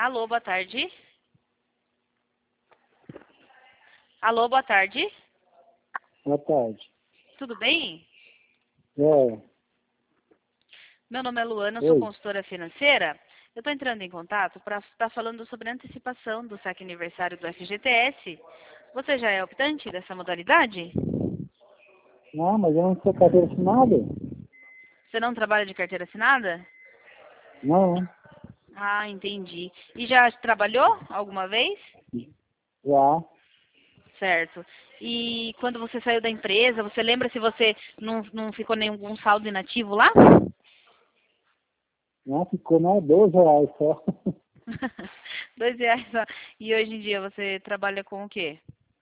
Alô, boa tarde. Alô, boa tarde. Boa tarde. Tudo bem? É, Meu nome é Luana, sou oi. consultora financeira. Eu estou entrando em contato para estar falando sobre a antecipação do saque aniversário do FGTS. Você já é optante dessa modalidade? Não, mas eu não sou carteira assinada. Você não trabalha de carteira assinada? Não, Ah, entendi. E já trabalhou alguma vez? já. Certo. E quando você saiu da empresa, você lembra se você não ficou nenhum saldo inativo lá? Não, ficou, né? R$ 12 só. R$ 2 só. E hoje em dia você trabalha com o quê?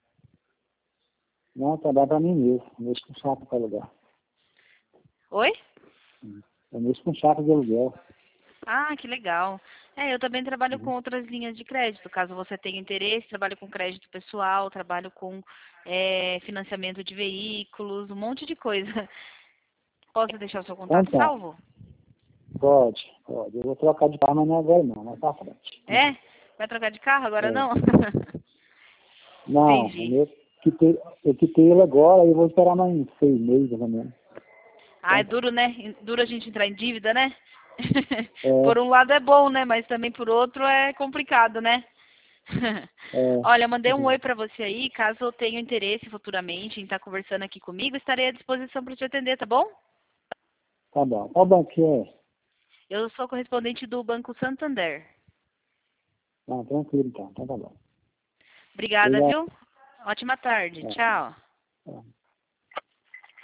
Não, trabalho pra mim mesmo. Eu mexo com chácara para alugar. Oi? Eu mexo com chácara de aluguel. Ah, que legal. É, eu também trabalho com outras linhas de crédito. Caso você tenha interesse, trabalho com crédito pessoal, trabalho com financiamento de veículos, um monte de coisa. Posso deixar o seu contato Então, salvo? pode, pode. Eu vou trocar de carro, mas não é agora não, mais pra frente. É? Vai trocar de carro agora É. não? Não, Entendi. eu quitei ele agora e vou esperar mais uns 6 meses, mais ou menos. Ah, é duro, né? Duro a gente entrar em dívida, né? É, Por um lado é bom, né? Mas também por outro é complicado, né? é. Olha, eu mandei um oi pra você aí. Caso eu tenha interesse futuramente em estar conversando aqui comigo, estarei à disposição para te atender, tá bom? Tá bom. Qual banco que é? Eu sou correspondente do Banco Santander. Não, tranquilo então. Então tá bom. Obrigada, Obrigado. viu? Ótima tarde. É, Tchau. é.